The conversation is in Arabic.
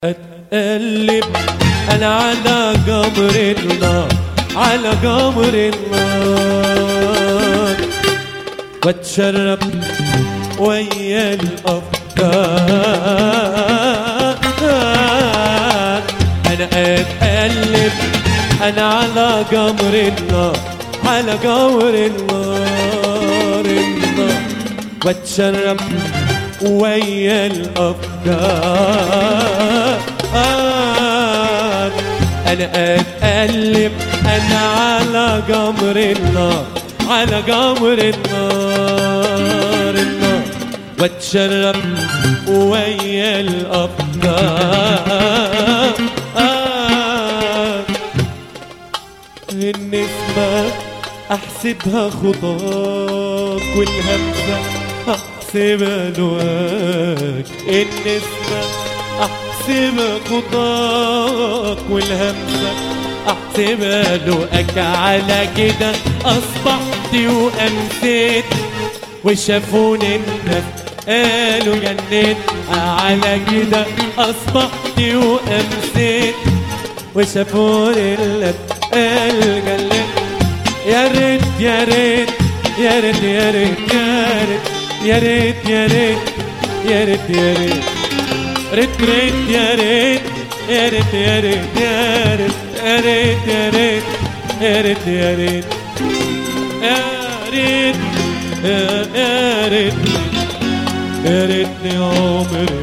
اتقلب انا على قمر النار، على قمر النار، واتشرب ويا الافكار. انا اتقلب انا على قمر النار، على قمر النار، النار، واتشرب ويا الافكار. انا اتقلب انا على قمر النار، على قمر النار، النار، واتشرب ويا الافكار. النسمة احسبها خطاك، والهمزة احسبها لواك. النسمة احسبها خطاك، والهمزة احسبها لواك. على كده اصبحت وامسيت، وشافوني الناس قالوا جنيت. على كده اصبحت وامسيت، وشافوني الناس قالوا جنيت. يا ريت يا ريت يا ريت يا ريت يا ريت يا ريت يا ريت يا ريت ريت ريت يا ريت يا ريت يا ريت يا ريت يا ريت يا ريت يا ريت يا ريت يا ريت يا ريت يا ريتني عمري